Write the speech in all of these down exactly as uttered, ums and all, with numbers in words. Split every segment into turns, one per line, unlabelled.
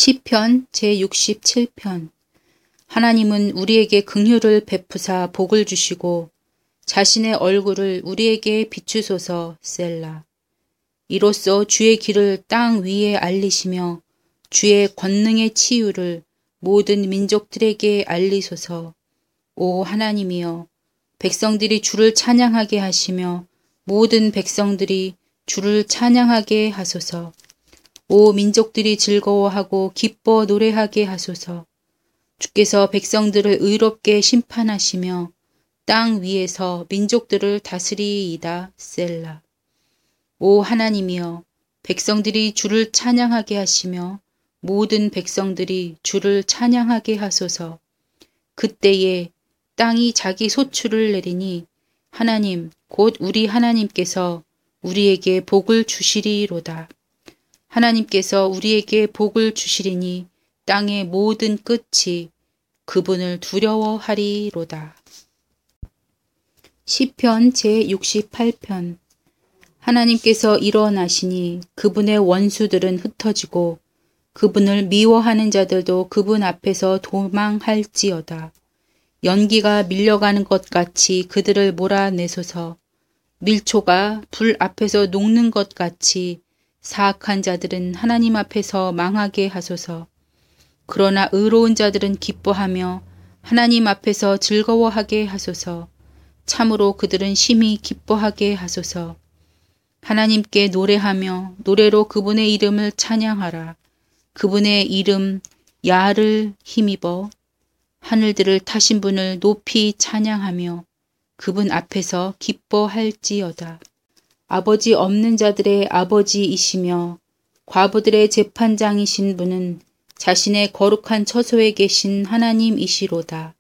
시편 제육십칠 편. 하나님은 우리에게 긍휼을 베푸사 복을 주시고 자신의 얼굴을 우리에게 비추소서. 셀라. 이로써 주의 길을 땅 위에 알리시며 주의 권능의 치유를 모든 민족들에게 알리소서. 오 하나님이여, 백성들이 주를 찬양하게 하시며 모든 백성들이 주를 찬양하게 하소서. 오 민족들이 즐거워하고 기뻐 노래하게 하소서. 주께서 백성들을 의롭게 심판하시며 땅 위에서 민족들을 다스리이다. 셀라. 오 하나님이여, 백성들이 주를 찬양하게 하시며 모든 백성들이 주를 찬양하게 하소서. 그때에 땅이 자기 소출을 내리니 하나님 곧 우리 하나님께서 우리에게 복을 주시리로다. 하나님께서 우리에게 복을 주시리니 땅의 모든 끝이 그분을 두려워하리로다. 시편 제육십팔 편. 하나님께서 일어나시니 그분의 원수들은 흩어지고 그분을 미워하는 자들도 그분 앞에서 도망할지어다. 연기가 밀려가는 것 같이 그들을 몰아내소서. 밀초가 불 앞에서 녹는 것 같이 사악한 자들은 하나님 앞에서 망하게 하소서. 그러나 의로운 자들은 기뻐하며 하나님 앞에서 즐거워하게 하소서. 참으로 그들은 심히 기뻐하게 하소서. 하나님께 노래하며 노래로 그분의 이름을 찬양하라. 그분의 이름 야를 힘입어 하늘들을 타신 분을 높이 찬양하며 그분 앞에서 기뻐할지어다. 아버지 없는 자들의 아버지이시며 과부들의 재판장이신 분은 자신의 거룩한 처소에 계신 하나님이시로다.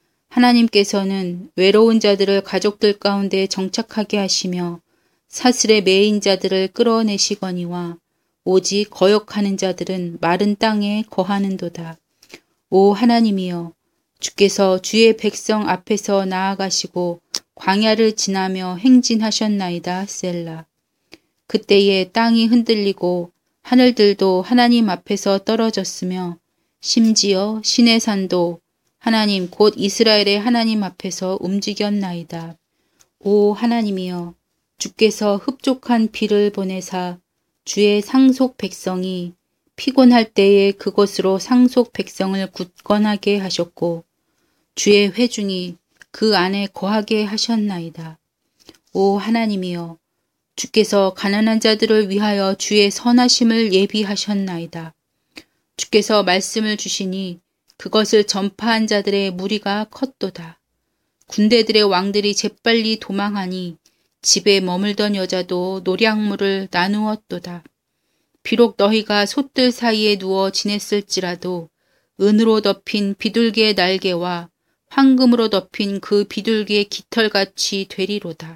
하나님께서는 외로운 자들을 가족들 가운데 정착하게 하시며 사슬에 매인 자들을 끌어내시거니와 오직 거역하는 자들은 마른 땅에 거하는도다. 오 하나님이여, 주께서 주의 백성 앞에서 나아가시고 광야를 지나며 행진하셨나이다. 셀라. 그때에 땅이 흔들리고 하늘들도 하나님 앞에서 떨어졌으며 심지어 시내 산도 하나님 곧 이스라엘의 하나님 앞에서 움직였나이다. 오 하나님이여, 주께서 흡족한 비를 보내사 주의 상속 백성이 피곤할 때에 그것으로 상속 백성을 굳건하게 하셨고 주의 회중이 그 안에 거하게 하셨나이다. 오 하나님이여, 주께서 가난한 자들을 위하여 주의 선하심을 예비하셨나이다. 주께서 말씀을 주시니 그것을 전파한 자들의 무리가 컸도다. 군대들의 왕들이 재빨리 도망하니 집에 머물던 여자도 노량물을 나누었도다. 비록 너희가 솥들 사이에 누워 지냈을지라도 은으로 덮인 비둘기의 날개와 황금으로 덮인 그 비둘기의 깃털같이 되리로다.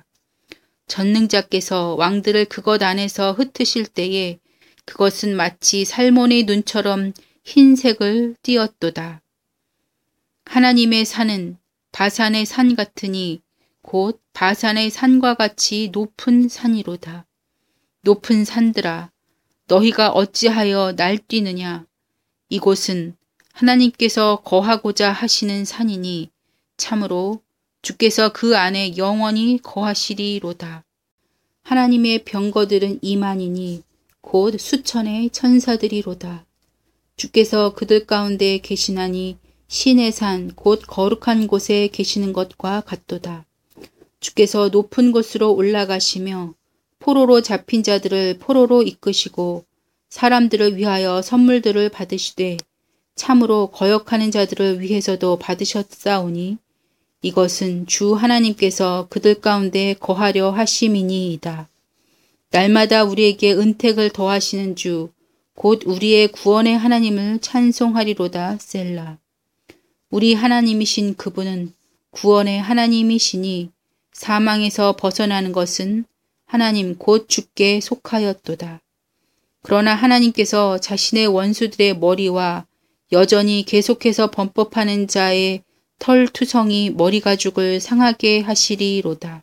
전능자께서 왕들을 그것 안에서 흩으실 때에 그것은 마치 살몬의 눈처럼 흰색을 띠었도다. 하나님의 산은 바산의 산 같으니 곧 바산의 산과 같이 높은 산이로다. 높은 산들아, 너희가 어찌하여 날뛰느냐? 이곳은 하나님께서 거하고자 하시는 산이니 참으로 주께서 그 안에 영원히 거하시리로다. 하나님의 병거들은 이만이니 곧 수천의 천사들이로다. 주께서 그들 가운데 계시나니 신의 산 곧 거룩한 곳에 계시는 것과 같도다. 주께서 높은 곳으로 올라가시며 포로로 잡힌 자들을 포로로 이끄시고 사람들을 위하여 선물들을 받으시되 참으로 거역하는 자들을 위해서도 받으셨사오니 이것은 주 하나님께서 그들 가운데 거하려 하심이니이다. 날마다 우리에게 은택을 더하시는 주 곧 우리의 구원의 하나님을 찬송하리로다. 셀라. 우리 하나님이신 그분은 구원의 하나님이시니 사망에서 벗어나는 것은 하나님 곧 주께 속하였도다. 그러나 하나님께서 자신의 원수들의 머리와 여전히 계속해서 범법하는 자의 털투성이 머리가죽을 상하게 하시리로다.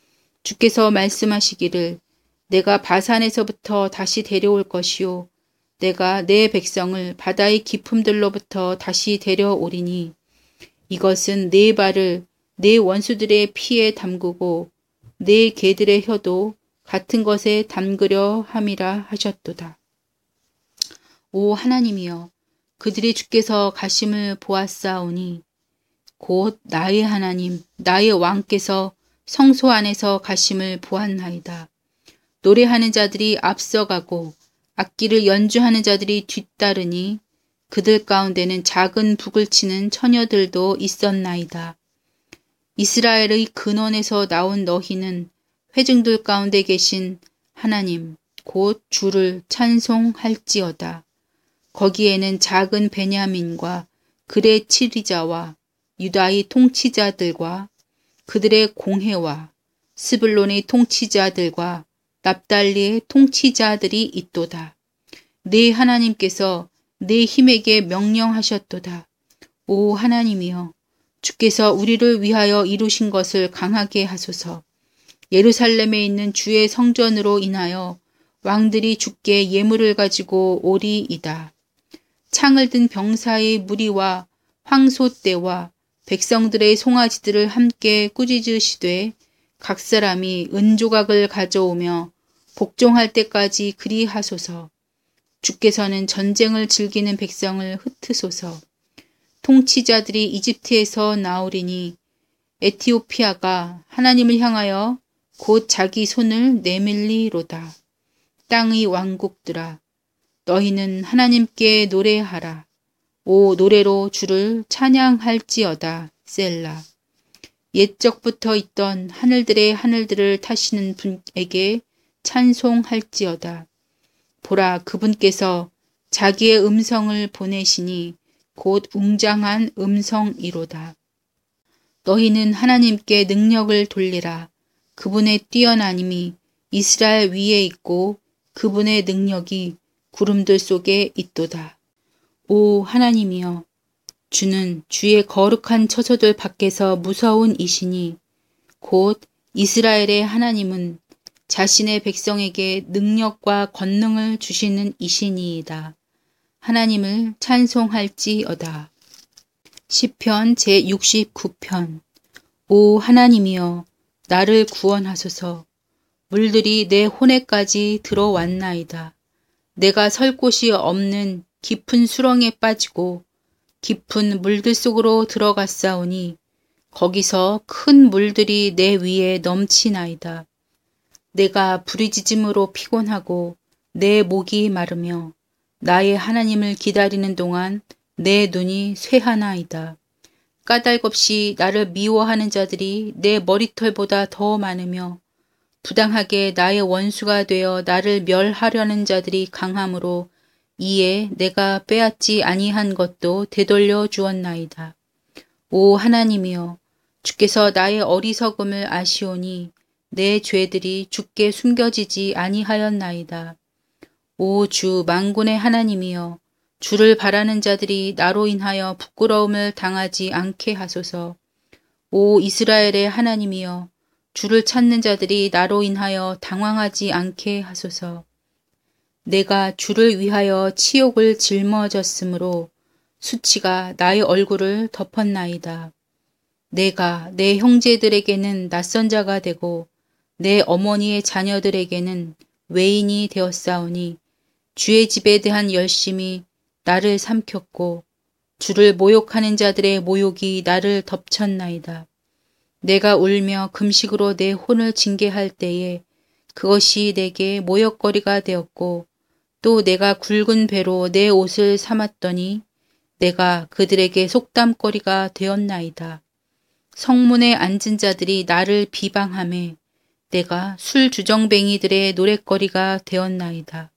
주께서 말씀하시기를 내가 바산에서부터 다시 데려올 것이요 내가 내 백성을 바다의 깊음들로부터 다시 데려오리니 이것은 내 발을 내 원수들의 피에 담그고 내 개들의 혀도 같은 것에 담그려 함이라 하셨도다. 오 하나님이여, 그들이 주께서 가심을 보았사오니 곧 나의 하나님, 나의 왕께서 성소 안에서 가심을 보았나이다. 노래하는 자들이 앞서가고 악기를 연주하는 자들이 뒤따르니 그들 가운데는 작은 북을 치는 처녀들도 있었나이다. 이스라엘의 근원에서 나온 너희는 회중들 가운데 계신 하나님, 곧 주를 찬송할지어다. 거기에는 작은 베냐민과 그의 치리자와 유다의 통치자들과 그들의 공회와 스불론의 통치자들과 납달리의 통치자들이 있도다. 네 하나님께서 네 힘에게 명령하셨도다. 오 하나님이여, 주께서 우리를 위하여 이루신 것을 강하게 하소서. 예루살렘에 있는 주의 성전으로 인하여 왕들이 주께 예물을 가지고 오리이다. 창을 든 병사의 무리와 황소떼와 백성들의 송아지들을 함께 꾸짖으시되 각 사람이 은조각을 가져오며 복종할 때까지 그리하소서. 주께서는 전쟁을 즐기는 백성을 흩으소서. 통치자들이 이집트에서 나오리니 에티오피아가 하나님을 향하여 곧 자기 손을 내밀리로다. 땅의 왕국들아, 너희는 하나님께 노래하라. 오 노래로 주를 찬양할지어다. 셀라. 옛적부터 있던 하늘들의 하늘들을 타시는 분에게 찬송할지어다. 보라, 그분께서 자기의 음성을 보내시니 곧 웅장한 음성이로다. 너희는 하나님께 능력을 돌리라. 그분의 뛰어나님이 이스라엘 위에 있고 그분의 능력이 구름들 속에 있도다. 오 하나님이여, 주는 주의 거룩한 처소들 밖에서 무서운 이시니 곧 이스라엘의 하나님은 자신의 백성에게 능력과 권능을 주시는 이시니이다. 하나님을 찬송할지어다. 시편 제육십구 편. 오 하나님이여, 나를 구원하소서. 물들이 내 혼에까지 들어왔나이다. 내가 설 곳이 없는 깊은 수렁에 빠지고 깊은 물들 속으로 들어갔사오니 거기서 큰 물들이 내 위에 넘치나이다. 내가 부르짖음으로 피곤하고 내 목이 마르며 나의 하나님을 기다리는 동안 내 눈이 쇠하나이다. 까닭없이 나를 미워하는 자들이 내 머리털보다 더 많으며 부당하게 나의 원수가 되어 나를 멸하려는 자들이 강함으로 이에 내가 빼앗지 아니한 것도 되돌려 주었나이다. 오 하나님이여, 주께서 나의 어리석음을 아시오니 내 죄들이 주께 숨겨지지 아니하였나이다. 오 주 만군의 하나님이여, 주를 바라는 자들이 나로 인하여 부끄러움을 당하지 않게 하소서. 오 이스라엘의 하나님이여, 주를 찾는 자들이 나로 인하여 당황하지 않게 하소서. 내가 주를 위하여 치욕을 짊어졌으므로 수치가 나의 얼굴을 덮었나이다. 내가 내 형제들에게는 낯선 자가 되고 내 어머니의 자녀들에게는 외인이 되었사오니 주의 집에 대한 열심이 나를 삼켰고 주를 모욕하는 자들의 모욕이 나를 덮쳤나이다. 내가 울며 금식으로 내 혼을 징계할 때에 그것이 내게 모욕거리가 되었고 또 내가 굵은 배로 내 옷을 삼았더니 내가 그들에게 속담거리가 되었나이다. 성문에 앉은 자들이 나를 비방하며 내가 술주정뱅이들의 노랫거리가 되었나이다.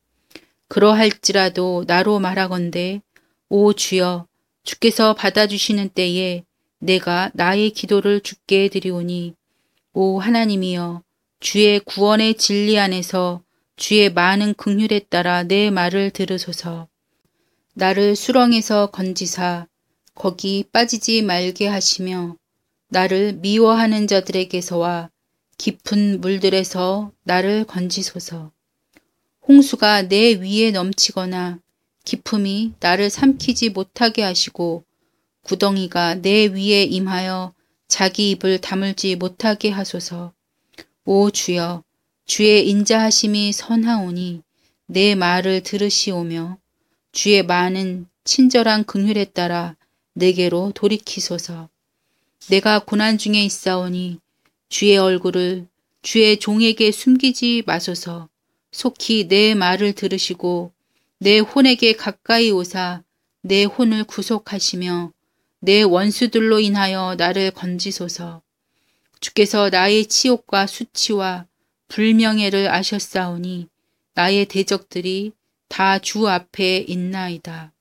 그러할지라도 나로 말하건대 오 주여, 주께서 받아주시는 때에 내가 나의 기도를 주께 드리오니 오 하나님이여, 주의 구원의 진리 안에서 주의 많은 긍휼에 따라 내 말을 들으소서. 나를 수렁에서 건지사 거기 빠지지 말게 하시며 나를 미워하는 자들에게서와 깊은 물들에서 나를 건지소서. 홍수가 내 위에 넘치거나 기품이 나를 삼키지 못하게 하시고 구덩이가 내 위에 임하여 자기 입을 다물지 못하게 하소서. 오 주여, 주의 인자하심이 선하오니 내 말을 들으시오며 주의 많은 친절한 긍휼에 따라 내게로 돌이키소서. 내가 고난 중에 있사오니 주의 얼굴을 주의 종에게 숨기지 마소서. 속히 내 말을 들으시고 내 혼에게 가까이 오사 내 혼을 구속하시며 내 원수들로 인하여 나를 건지소서. 주께서 나의 치욕과 수치와 불명예를 아셨사오니 나의 대적들이 다 주 앞에 있나이다.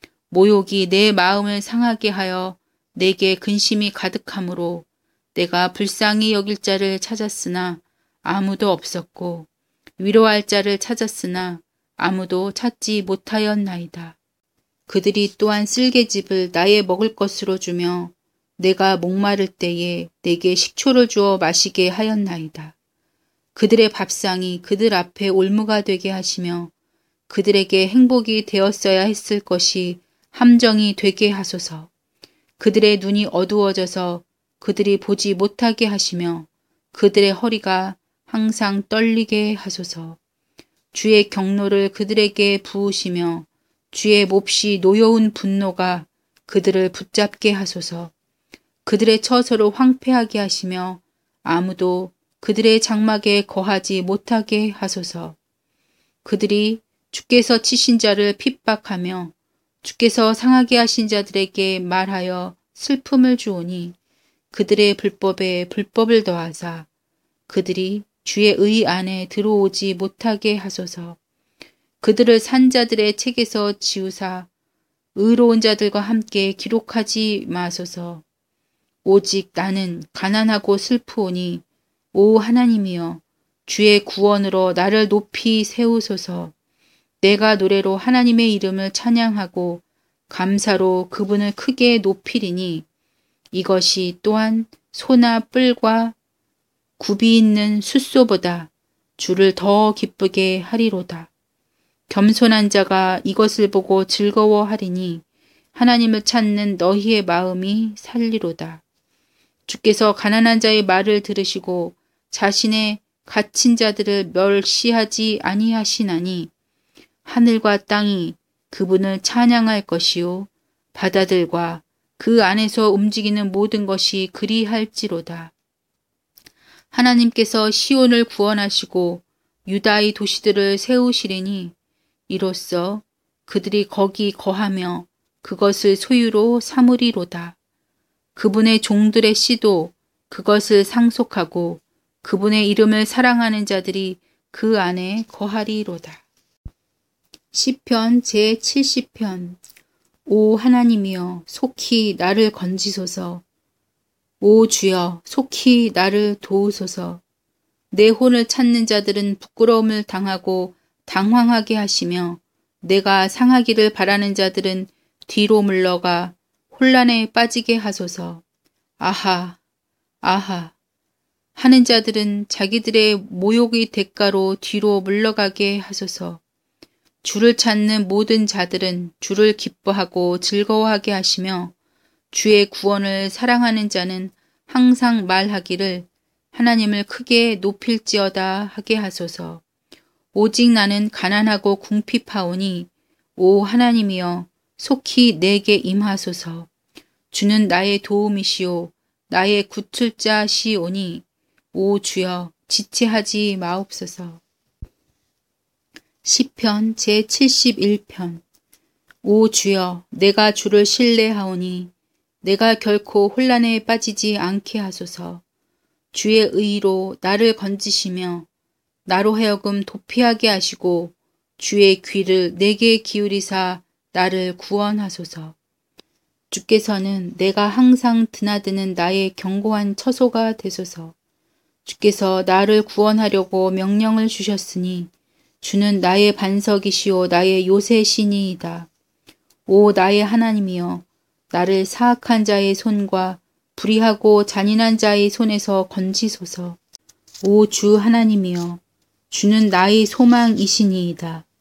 모욕이 내 마음을 상하게 하여 내게 근심이 가득하므로 내가 불쌍히 여길 자를 찾았으나 아무도 없었고 위로할 자를 찾았으나 아무도 찾지 못하였나이다. 그들이 또한 쓸개즙을 나의 먹을 것으로 주며 내가 목마를 때에 내게 식초를 주어 마시게 하였나이다. 그들의 밥상이 그들 앞에 올무가 되게 하시며 그들에게 행복이 되었어야 했을 것이 함정이 되게 하소서. 그들의 눈이 어두워져서 그들이 보지 못하게 하시며 그들의 허리가 항상 떨리게 하소서. 주의 경노를 그들에게 부으시며 주의 몹시 노여운 분노가 그들을 붙잡게 하소서. 그들의 처소를 황폐하게 하시며 아무도 그들의 장막에 거하지 못하게 하소서. 그들이 주께서 치신 자를 핍박하며 주께서 상하게 하신 자들에게 말하여 슬픔을 주오니 그들의 불법에 불법을 더하사 그들이 주의 의 안에 들어오지 못하게 하소서. 그들을 산자들의 책에서 지우사 의로운 자들과 함께 기록하지 마소서. 오직 나는 가난하고 슬프오니 오 하나님이여 주의 구원으로 나를 높이 세우소서. 내가 노래로 하나님의 이름을 찬양하고 감사로 그분을 크게 높이리니 이것이 또한 소나 뿔과 굽이 있는 숫소보다 주를 더 기쁘게 하리로다. 겸손한 자가 이것을 보고 즐거워하리니 하나님을 찾는 너희의 마음이 살리로다. 주께서 가난한 자의 말을 들으시고 자신의 갇힌 자들을 멸시하지 아니하시나니 하늘과 땅이 그분을 찬양할 것이요 바다들과 그 안에서 움직이는 모든 것이 그리할지로다. 하나님께서 시온을 구원하시고 유다의 도시들을 세우시리니 이로써 그들이 거기 거하며 그것을 소유로 삼으리로다. 그분의 종들의 씨도 그것을 상속하고 그분의 이름을 사랑하는 자들이 그 안에 거하리로다. 시편 제칠십 편. 오 하나님이여 속히 나를 건지소서. 오 주여 속히 나를 도우소서. 내 혼을 찾는 자들은 부끄러움을 당하고 당황하게 하시며 내가 상하기를 바라는 자들은 뒤로 물러가 혼란에 빠지게 하소서. 아하, 아하. 하는 자들은 자기들의 모욕의 대가로 뒤로 물러가게 하소서. 주를 찾는 모든 자들은 주를 기뻐하고 즐거워하게 하시며 주의 구원을 사랑하는 자는 항상 말하기를 하나님을 크게 높일지어다 하게 하소서. 오직 나는 가난하고 궁핍하오니 오 하나님이여 속히 내게 임하소서. 주는 나의 도움이시오 나의 구출자시오니 오 주여 지체하지 마옵소서. 시편 제칠십일 편. 오 주여 내가 주를 신뢰하오니 내가 결코 혼란에 빠지지 않게 하소서. 주의 의로 나를 건지시며 나로 하여금 도피하게 하시고 주의 귀를 내게 기울이사 나를 구원하소서. 주께서는 내가 항상 드나드는 나의 견고한 처소가 되소서. 주께서 나를 구원하려고 명령을 주셨으니 주는 나의 반석이시오 나의 요새시니이다. 오 나의 하나님이여 나를 사악한 자의 손과 불의하고 잔인한 자의 손에서 건지소서. 오 주 하나님이여 주는 나의 소망이시니이다.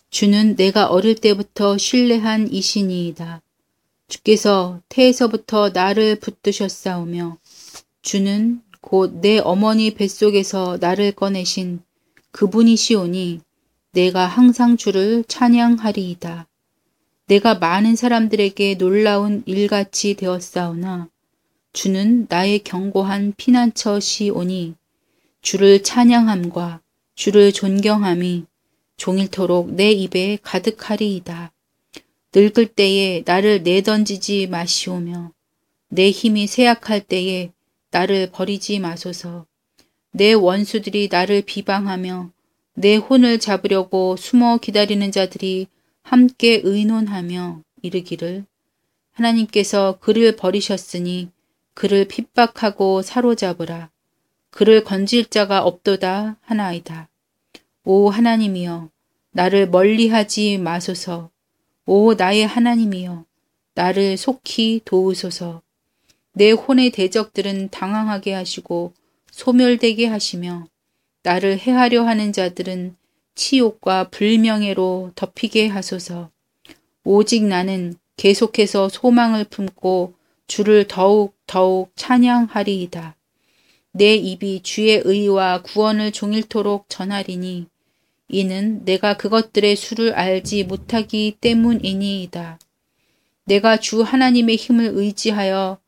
주는 내가 어릴 때부터 신뢰한 이신이이다. 주께서 태에서부터 나를 붙드셨사오며 주는 곧 내 어머니 뱃속에서 나를 꺼내신 그분이시오니 내가 항상 주를 찬양하리이다. 내가 많은 사람들에게 놀라운 일같이 되었사오나 주는 나의 견고한 피난처시오니 주를 찬양함과 주를 존경함이 종일토록 내 입에 가득하리이다. 늙을 때에 나를 내던지지 마시오며 내 힘이 쇠약할 때에 나를 버리지 마소서. 내 원수들이 나를 비방하며 내 혼을 잡으려고 숨어 기다리는 자들이 함께 의논하며 이르기를 하나님께서 그를 버리셨으니 그를 핍박하고 사로잡으라. 그를 건질 자가 없도다 하나이다. 오 하나님이여 나를 멀리하지 마소서. 오 나의 하나님이여 나를 속히 도우소서. 내 혼의 대적들은 당황하게 하시고 소멸되게 하시며 나를 해하려 하는 자들은 치욕과 불명예로 덮이게 하소서. 오직 나는 계속해서 소망을 품고 주를 더욱 더욱 찬양하리이다. 내 입이 주의 의와 구원을 종일토록 전하리니 이는 내가 그것들의 수를 알지 못하기 때문이니이다. 내가 주 하나님의 힘을 의지하여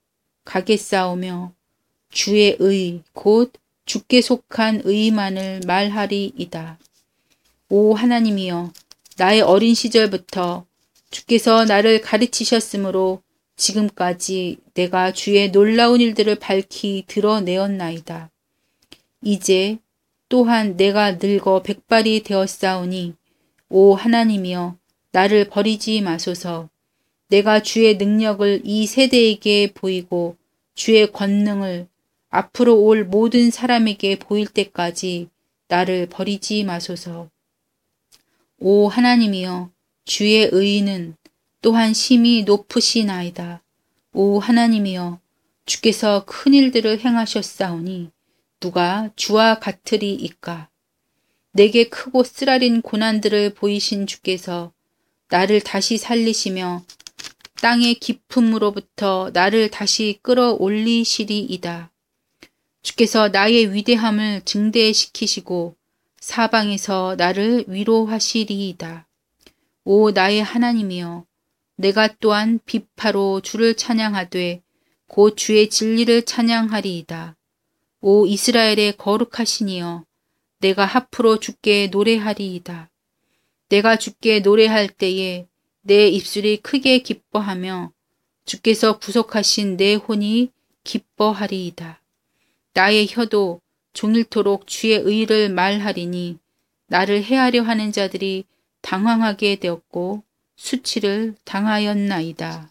가겠사오며 주의 의 곧 주께 속한 의만을 말하리이다. 오 하나님이여 나의 어린 시절부터 주께서 나를 가르치셨으므로 지금까지 내가 주의 놀라운 일들을 밝히 드러내었나이다. 이제 또한 내가 늙어 백발이 되었사오니 오 하나님이여 나를 버리지 마소서. 내가 주의 능력을 이 세대에게 보이고 주의 권능을 앞으로 올 모든 사람에게 보일 때까지 나를 버리지 마소서. 오 하나님이여 주의 의는 또한 심히 높으시나이다. 오 하나님이여 주께서 큰 일들을 행하셨사오니 누가 주와 같으리이까. 내게 크고 쓰라린 고난들을 보이신 주께서 나를 다시 살리시며 땅의 깊음으로부터 나를 다시 끌어올리시리이다. 주께서 나의 위대함을 증대시키시고 사방에서 나를 위로하시리이다. 오 나의 하나님이여 내가 또한 비파로 주를 찬양하되 곧 주의 진리를 찬양하리이다. 오 이스라엘의 거룩하시니여 내가 합으로 주께 노래하리이다. 내가 주께 노래할 때에 내 입술이 크게 기뻐하며 주께서 구속하신 내 혼이 기뻐하리이다. 나의 혀도 종일토록 주의 의를 말하리니 나를 해하려 하는 자들이 당황하게 되었고 수치를 당하였나이다.